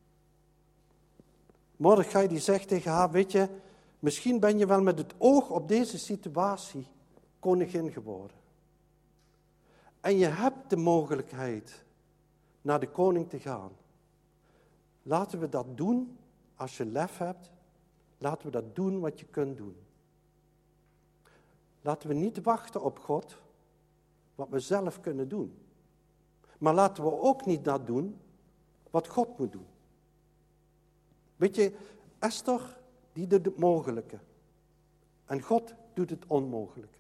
Mordechai die zegt tegen haar, weet je, misschien ben je wel met het oog op deze situatie koningin geworden. En je hebt de mogelijkheid naar de koning te gaan. Laten we dat doen als je lef hebt. Laten we dat doen wat je kunt doen. Laten we niet wachten op God, wat we zelf kunnen doen. Maar laten we ook niet dat doen wat God moet doen. Weet je, Esther, die doet het mogelijke. En God doet het onmogelijke.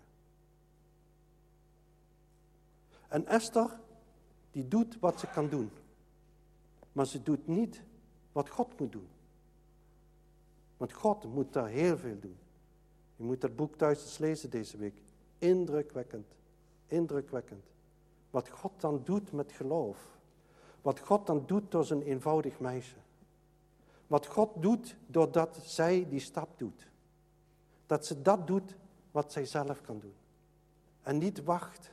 En Esther, die doet wat ze kan doen. Maar ze doet niet wat God moet doen. Want God moet daar heel veel doen. Je moet dat boek thuis eens lezen deze week. Indrukwekkend. Indrukwekkend. Wat God dan doet met geloof. Wat God dan doet door zijn eenvoudig meisje. Wat God doet doordat zij die stap doet. Dat ze dat doet wat zij zelf kan doen. En niet wacht.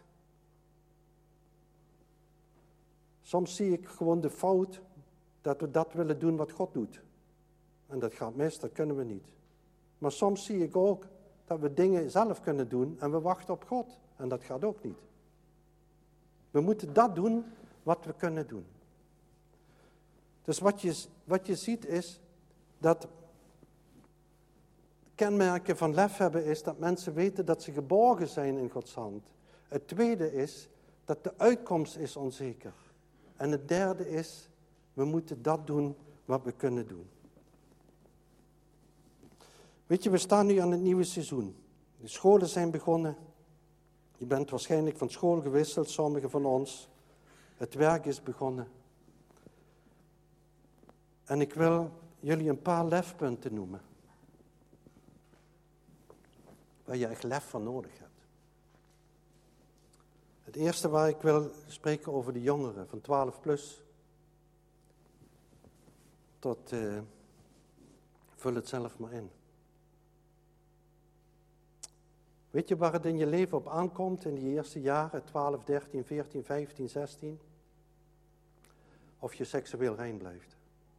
Soms zie ik gewoon de fout dat we dat willen doen wat God doet. En dat gaat mis, dat kunnen we niet. Maar soms zie ik ook dat we dingen zelf kunnen doen en we wachten op God. En dat gaat ook niet. We moeten dat doen wat we kunnen doen. Dus wat je, wat je ziet is dat kenmerken van lef hebben is dat mensen weten dat ze geborgen zijn in Gods hand. Het tweede is dat de uitkomst is onzeker. En het derde is, we moeten dat doen wat we kunnen doen. Weet je, we staan nu aan het nieuwe seizoen. De scholen zijn begonnen. Je bent waarschijnlijk van school gewisseld, sommigen van ons. Het werk is begonnen. En ik wil jullie een paar lefpunten noemen. Waar je echt lef van nodig hebt. Het eerste waar ik wil spreken over de jongeren van twaalf plus. Tot, uh, vul het zelf maar in. Weet je waar het in je leven op aankomt in die eerste jaren, twaalf, dertien, veertien, vijftien, zestien? Of je seksueel rein blijft.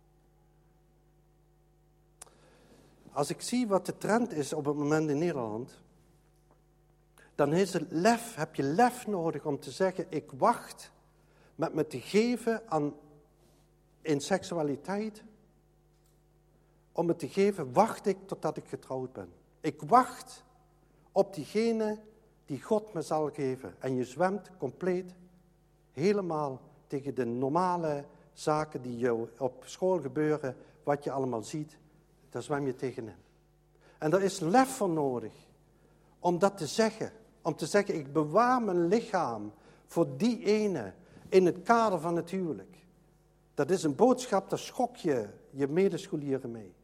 Als ik zie wat de trend is op het moment in Nederland, dan is het lef, heb je lef nodig om te zeggen, ik wacht met me te geven aan, in seksualiteit. Om het te geven, wacht ik totdat ik getrouwd ben. Ik wacht op diegene die God me zal geven. En je zwemt compleet, helemaal tegen de normale zaken die je op school gebeuren, wat je allemaal ziet, daar zwem je tegenin. En er is lef voor nodig om dat te zeggen. Om te zeggen, ik bewaar mijn lichaam voor die ene in het kader van het huwelijk. Dat is een boodschap, daar schok je je medescholieren mee.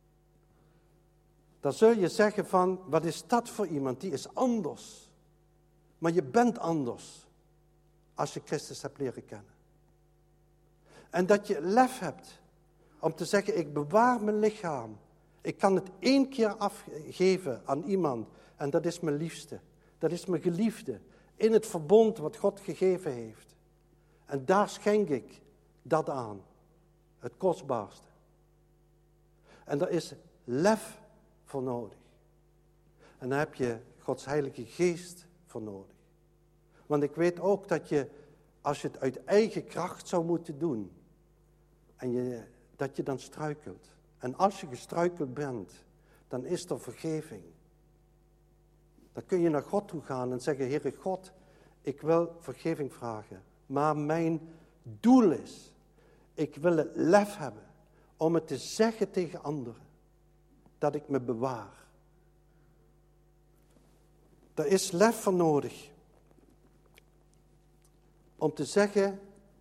Dan zul je zeggen van, wat is dat voor iemand? Die is anders. Maar je bent anders als je Christus hebt leren kennen. En dat je lef hebt om te zeggen, ik bewaar mijn lichaam. Ik kan het één keer afgeven aan iemand en dat is mijn liefste. Dat is mijn geliefde in het verbond wat God gegeven heeft. En daar schenk ik dat aan. Het kostbaarste. En daar is lef voor nodig. En daar heb je Gods Heilige Geest voor nodig. Want ik weet ook dat je, als je het uit eigen kracht zou moeten doen, en je, dat je dan struikelt. En als je gestruikeld bent, dan is er vergeving. Dan kun je naar God toe gaan en zeggen, Heere God, ik wil vergeving vragen. Maar mijn doel is, ik wil het lef hebben om het te zeggen tegen anderen. Dat ik me bewaar. Er is lef voor nodig. Om te zeggen,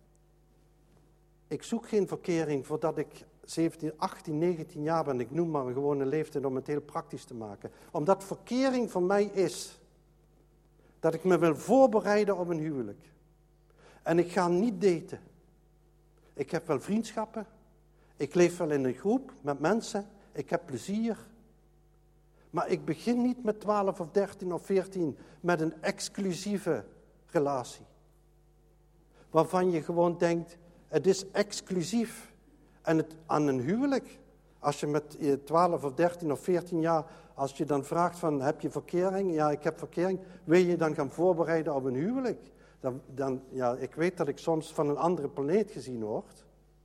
ik zoek geen verkering voordat ik zeventien, achttien, negentien jaar ben. Ik noem maar een gewone leeftijd om het heel praktisch te maken. Omdat verkering voor mij is dat ik me wil voorbereiden op een huwelijk. En ik ga niet daten. Ik heb wel vriendschappen. Ik leef wel in een groep met mensen. Ik heb plezier. Maar ik begin niet met twaalf of dertien of veertien met een exclusieve relatie. Waarvan je gewoon denkt, het is exclusief. En het, aan een huwelijk, als je met twaalf of dertien of veertien jaar, als je dan vraagt van, heb je verkering? Ja, ik heb verkering. Wil je dan gaan voorbereiden op een huwelijk? Dan, dan, ja, ik weet dat ik soms van een andere planeet gezien word.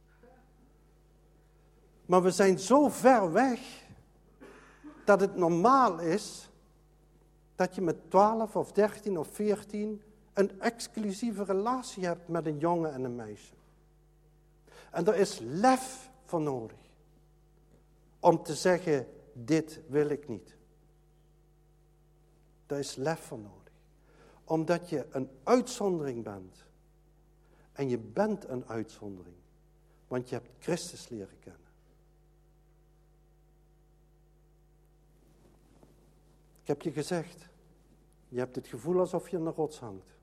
Maar we zijn zo ver weg, dat het normaal is, dat je met twaalf of dertien of veertien een exclusieve relatie hebt met een jongen en een meisje. En er is lef voor nodig. Om te zeggen, dit wil ik niet. Daar is lef voor nodig. Omdat je een uitzondering bent. En je bent een uitzondering. Want je hebt Christus leren kennen. Ik heb je gezegd, je hebt het gevoel alsof je aan de rots hangt.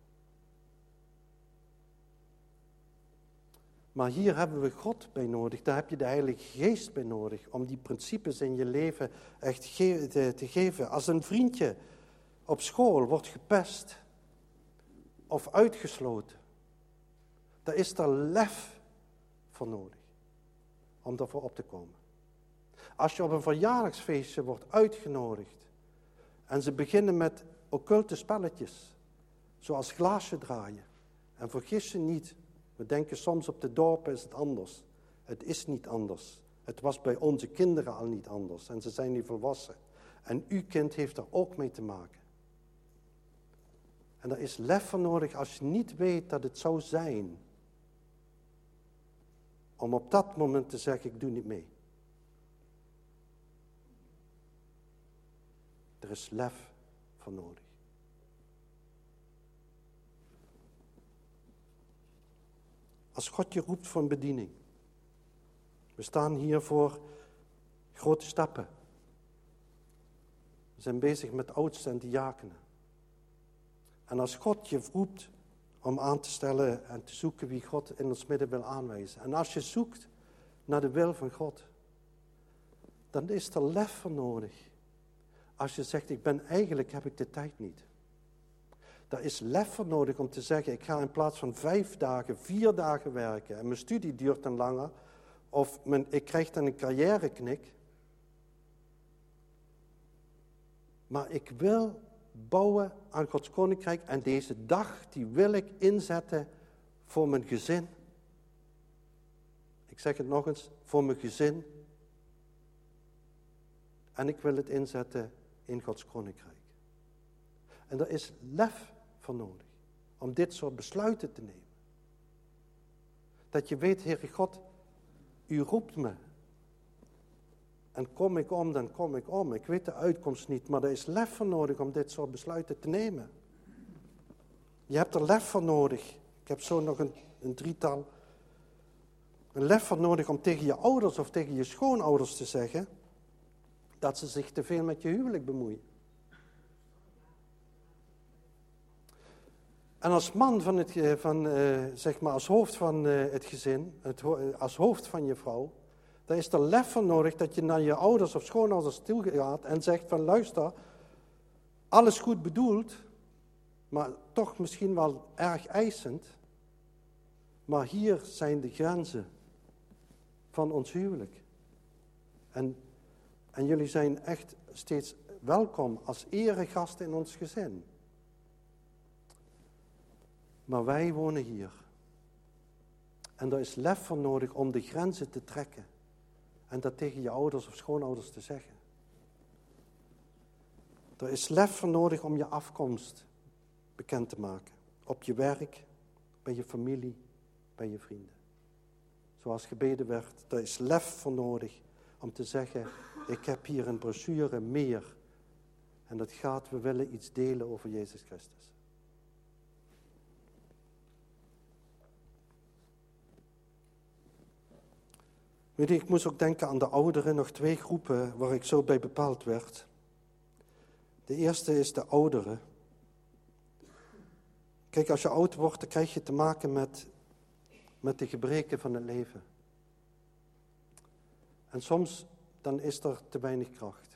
Maar hier hebben we God bij nodig, daar heb je de Heilige Geest bij nodig, om die principes in je leven echt ge- te, te geven. Als een vriendje op school wordt gepest of uitgesloten, dan is er lef voor nodig om daarvoor op te komen. Als je op een verjaardagsfeestje wordt uitgenodigd en ze beginnen met occulte spelletjes, zoals glaasje draaien, en vergis je niet, we denken soms op de dorpen is het anders. Het is niet anders. Het was bij onze kinderen al niet anders. En ze zijn nu volwassen. En uw kind heeft er ook mee te maken. En er is lef voor nodig als je niet weet dat het zou zijn. Om op dat moment te zeggen, ik doe niet mee. Er is lef voor nodig. Als God je roept voor een bediening. We staan hier voor grote stappen. We zijn bezig met oudsten en diakenen. En als God je roept om aan te stellen en te zoeken wie God in ons midden wil aanwijzen. En als je zoekt naar de wil van God, dan is er lef voor nodig. Als je zegt, ik ben eigenlijk, heb ik de tijd niet. Daar is lef voor nodig om te zeggen, ik ga in plaats van vijf dagen, vier dagen werken. En mijn studie duurt dan langer. Of mijn, ik krijg dan een carrièreknik. Maar ik wil bouwen aan Gods Koninkrijk. En deze dag, die wil ik inzetten voor mijn gezin. Ik zeg het nog eens, voor mijn gezin. En ik wil het inzetten in Gods Koninkrijk. En er is lef voor nodig om dit soort besluiten te nemen. Dat je weet, Heere God, u roept me. En kom ik om, dan kom ik om. Ik weet de uitkomst niet, maar er is lef voor nodig om dit soort besluiten te nemen. Je hebt er lef voor nodig. Ik heb zo nog een, een drietal. Een lef voor nodig om tegen je ouders of tegen je schoonouders te zeggen dat ze zich te veel met je huwelijk bemoeien. En als man van het, van, uh, zeg maar als hoofd van uh, het gezin, het, als hoofd van je vrouw, dan is er lef voor nodig dat je naar je ouders of schoonouders toe gaat en zegt van luister, alles goed bedoeld, maar toch misschien wel erg eisend, maar hier zijn de grenzen van ons huwelijk. En, en jullie zijn echt steeds welkom als eregasten in ons gezin. Maar wij wonen hier. En er is lef voor nodig om de grenzen te trekken. En dat tegen je ouders of schoonouders te zeggen. Er is lef voor nodig om je afkomst bekend te maken. Op je werk, bij je familie, bij je vrienden. Zoals gebeden werd, er is lef voor nodig om te zeggen, ik heb hier een brochure meer. En dat gaat, we willen iets delen over Jezus Christus. Weet je, ik moest ook denken aan de ouderen, nog twee groepen waar ik zo bij bepaald werd. De eerste is de ouderen. Kijk, als je oud wordt, dan krijg je te maken met, met de gebreken van het leven. En soms, dan is er te weinig kracht.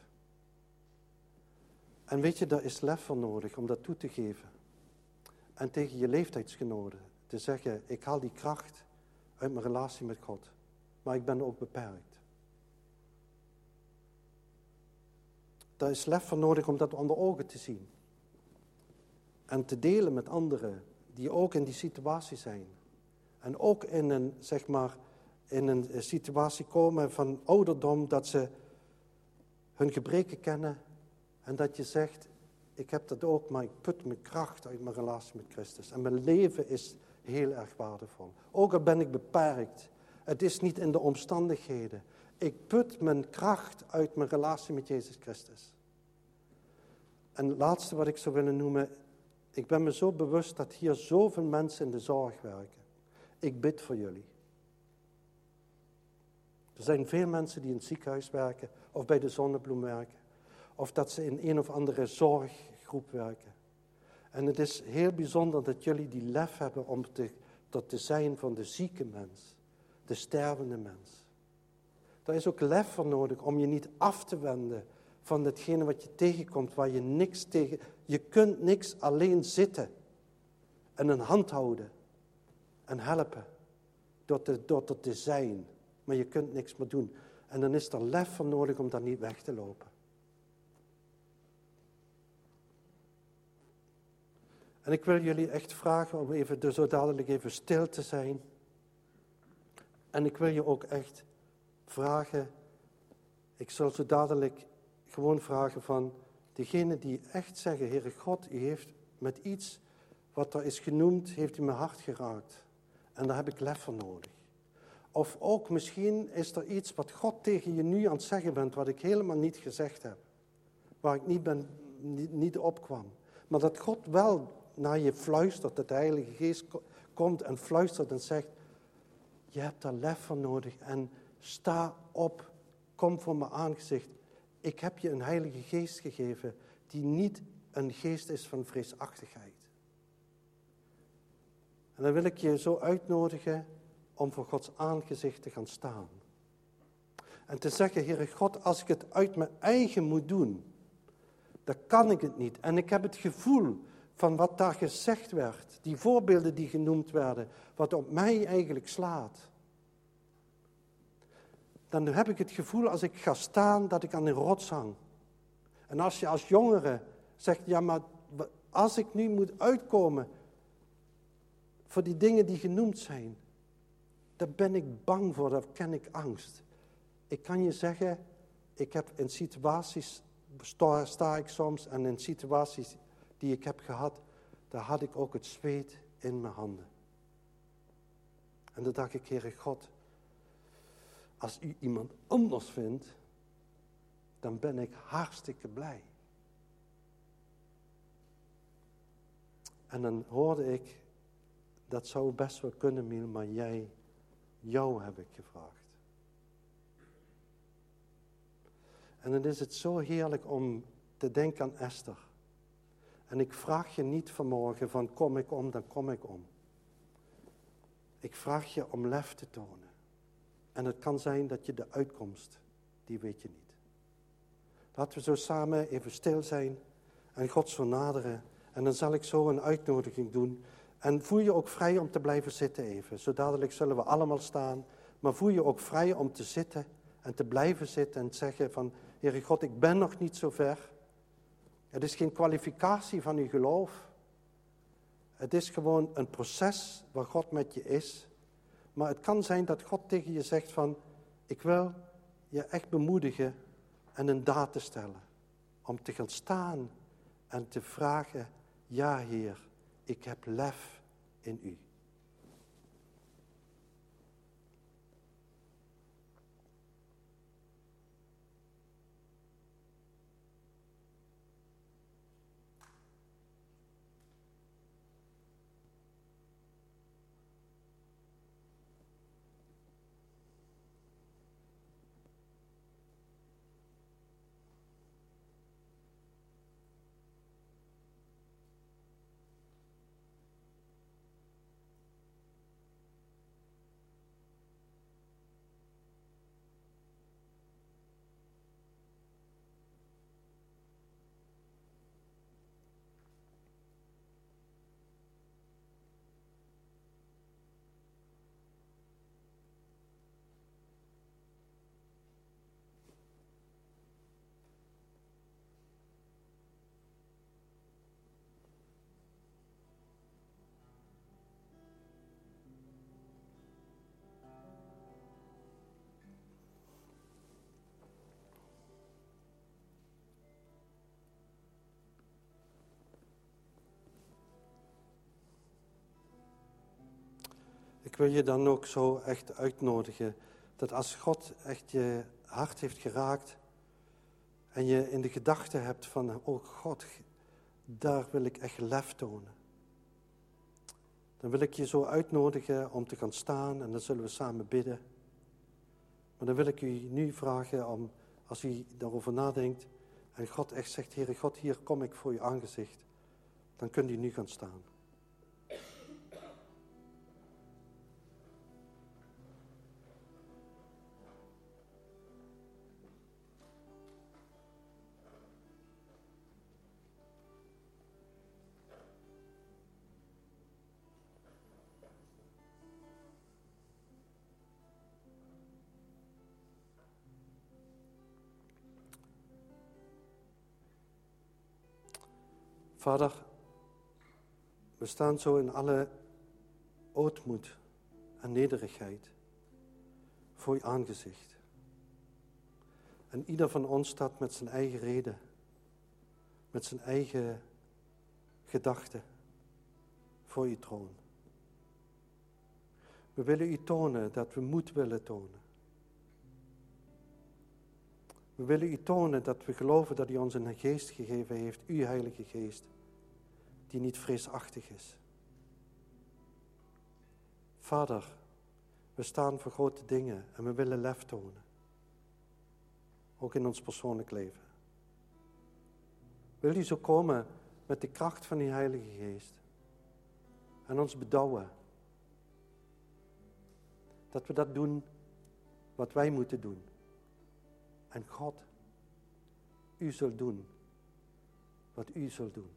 En weet je, daar is lef voor nodig om dat toe te geven. En tegen je leeftijdsgenoten te zeggen, ik haal die kracht uit mijn relatie met God. Maar ik ben ook beperkt. Daar is lef voor nodig om dat onder ogen te zien. En te delen met anderen die ook in die situatie zijn. En ook in een, zeg maar, in een situatie komen van ouderdom dat ze hun gebreken kennen. En dat je zegt, ik heb dat ook, maar ik put mijn kracht uit mijn relatie met Christus. En mijn leven is heel erg waardevol. Ook al ben ik beperkt. Het is niet in de omstandigheden. Ik put mijn kracht uit mijn relatie met Jezus Christus. En het laatste wat ik zou willen noemen, ik ben me zo bewust dat hier zoveel mensen in de zorg werken. Ik bid voor jullie. Er zijn veel mensen die in het ziekenhuis werken, of bij de Zonnebloem werken. Of dat ze in een of andere zorggroep werken. En het is heel bijzonder dat jullie die lef hebben om te, tot te zijn van de zieke mens. De stervende mens. Er is ook lef voor nodig om je niet af te wenden van hetgene wat je tegenkomt, waar je niks tegen... Je kunt niks alleen zitten en een hand houden en helpen door te, door te, te zijn. Maar je kunt niks meer doen. En dan is er lef voor nodig om daar niet weg te lopen. En ik wil jullie echt vragen om even, dus zo dadelijk even stil te zijn. En ik wil je ook echt vragen, ik zal zo dadelijk gewoon vragen van degene die echt zeggen, Heere God, u heeft met iets wat er is genoemd, heeft u mijn hart geraakt. En daar heb ik lef voor nodig. Of ook misschien is er iets wat God tegen je nu aan het zeggen bent, wat ik helemaal niet gezegd heb. Waar ik niet, ben, niet, niet opkwam. Maar dat God wel naar je fluistert, dat de Heilige Geest komt en fluistert en zegt, je hebt daar lef voor nodig en sta op, kom voor mijn aangezicht. Ik heb je een Heilige Geest gegeven die niet een geest is van vreesachtigheid. En dan wil ik je zo uitnodigen om voor Gods aangezicht te gaan staan. En te zeggen, Heere God, als ik het uit mijn eigen moet doen, dan kan ik het niet. En ik heb het gevoel van wat daar gezegd werd, die voorbeelden die genoemd werden, wat op mij eigenlijk slaat. Dan heb ik het gevoel als ik ga staan dat ik aan een rots hang. En als je als jongere zegt, ja maar als ik nu moet uitkomen voor die dingen die genoemd zijn, daar ben ik bang voor, daar ken ik angst. Ik kan je zeggen, ik heb in situaties, sta, sta ik soms en in situaties die ik heb gehad, daar had ik ook het zweet in mijn handen. En dan dacht ik, Heere God, als u iemand anders vindt, dan ben ik hartstikke blij. En dan hoorde ik, dat zou best wel kunnen, Miel, maar jij, jou heb ik gevraagd. En dan is het zo heerlijk om te denken aan Esther. En ik vraag je niet vanmorgen van kom ik om, dan kom ik om. Ik vraag je om lef te tonen. En het kan zijn dat je de uitkomst, die weet je niet. Laten we zo samen even stil zijn en God zo naderen. En dan zal ik zo een uitnodiging doen. En voel je ook vrij om te blijven zitten even. Zo dadelijk zullen we allemaal staan. Maar voel je ook vrij om te zitten en te blijven zitten en te zeggen van, Heere God, ik ben nog niet zo ver. Het is geen kwalificatie van uw geloof. Het is gewoon een proces waar God met je is. Maar het kan zijn dat God tegen je zegt van, ik wil je echt bemoedigen en een daad te stellen. Om te gaan staan en te vragen, ja Heer, ik heb lef in u. Ik wil je dan ook zo echt uitnodigen, dat als God echt je hart heeft geraakt en je in de gedachte hebt van, oh God, daar wil ik echt lef tonen. Dan wil ik je zo uitnodigen om te gaan staan en dan zullen we samen bidden. Maar dan wil ik u nu vragen om, als u daarover nadenkt en God echt zegt, Heere God, hier kom ik voor uw aangezicht, dan kunt u nu gaan staan. Vader, we staan zo in alle ootmoed en nederigheid voor uw aangezicht. En ieder van ons staat met zijn eigen reden, met zijn eigen gedachten voor uw troon. We willen u tonen dat we moed willen tonen. We willen u tonen dat we geloven dat u ons een geest gegeven heeft, uw Heilige Geest, die niet vreesachtig is. Vader, we staan voor grote dingen en we willen lef tonen. Ook in ons persoonlijk leven. Wil u zo komen met de kracht van uw Heilige Geest en ons bedouwen. Dat we dat doen wat wij moeten doen. En God, u zult doen wat u zult doen.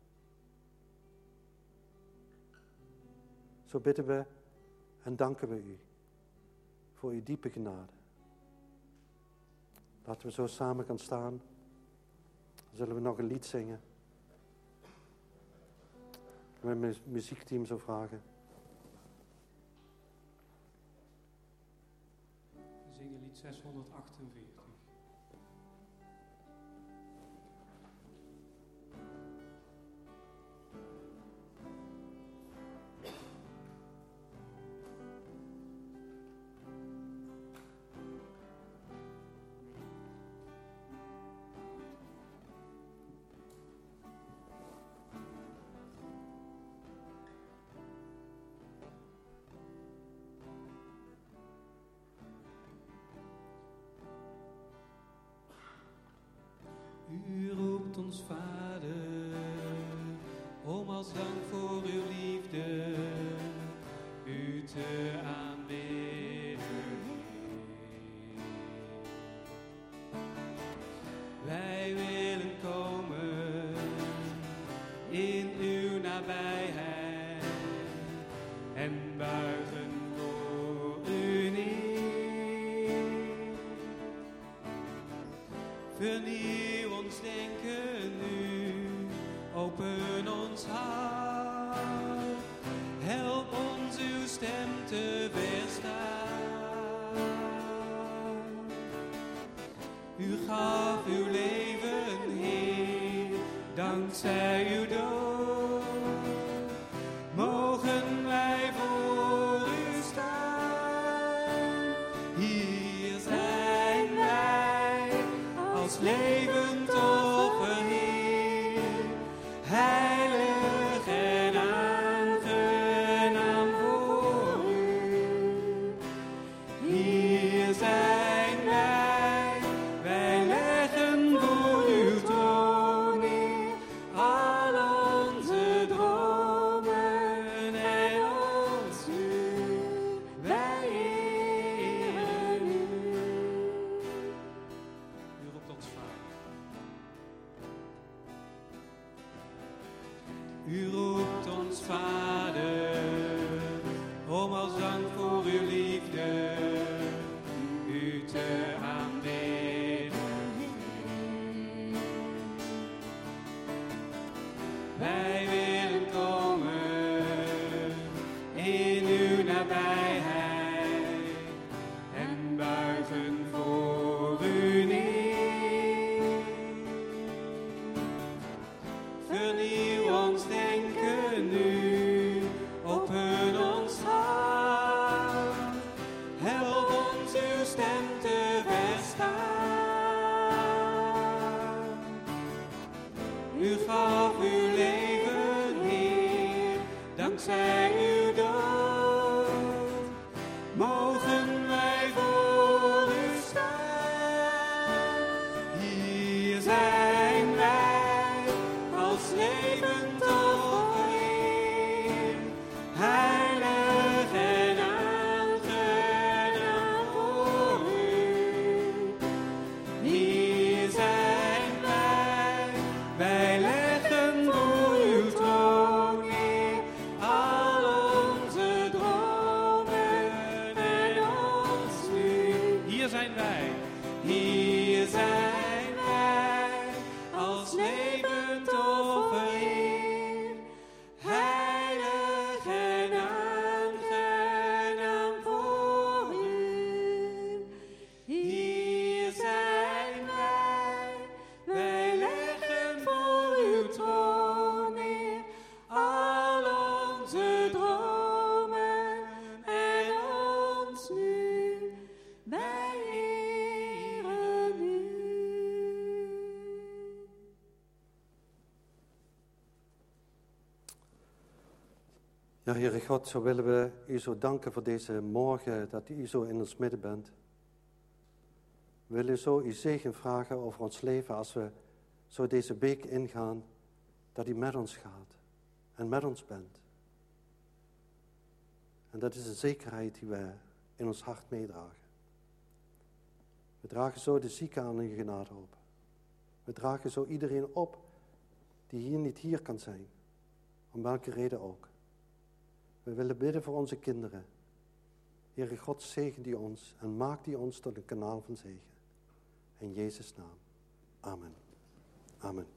Zo bidden we en danken we u voor uw diepe genade. Laten we zo samen gaan staan. Dan zullen we nog een lied zingen. Met mijn muziekteam zo vragen. We zingen lied zeshonderdachtenveertig. U roept ons Vader, om als dank voor uw liefde u te aanbidden. Wij willen komen in uw nabijheid en buigen voor u neer. Vernieuw ons denken nu, open ons hart. help ons uw stem te verstaan. U gaf uw leven, Heer, dankzij uw dood. Mogen wij voor u staan. Hier zijn wij als levend offer, Heer, heilig en aangenaam voor u. Hier zijn wij, wij leggen voor uw troon neer al onze dromen en ons uur. Wij eren u. U roept ons Vader. U roept ons Vader, om als dank voor uw liefde u te aanbidden. Wij willen komen in uw nabijheid en buigen voor u neer. Vernieuw ons denken nu, open ons hart. Help ons uw stem te verstaan. U gaf uw leven, Heer, dankzij uw dood. Mogen wij voor u staan. Hier zijn wij als levend offer, Heer, heilig en aangenaam voor u. Hier zijn wij, wij leggen voor uw troon neer al onze dromen en ons uur. Hier zijn wij, hier zijn wij als levend offer, Heer, heilig en aangenaam voor u. Hier zijn wij, wij leggen voor uw troon neer al onze dromen en ons nu. Wij eren u. Ja, Heere God, zo willen we u zo danken voor deze morgen, dat u zo in ons midden bent. We willen zo uw zegen vragen over ons leven als we zo deze week ingaan, dat u met ons gaat en met ons bent. En dat is een zekerheid die we in ons hart meedragen. We dragen zo de zieken aan uw genade op. We dragen zo iedereen op die hier niet hier kan zijn, om welke reden ook. We willen bidden voor onze kinderen. Heere God, zegen die ons en maak die ons tot een kanaal van zegen. In Jezus' naam. Amen. Amen.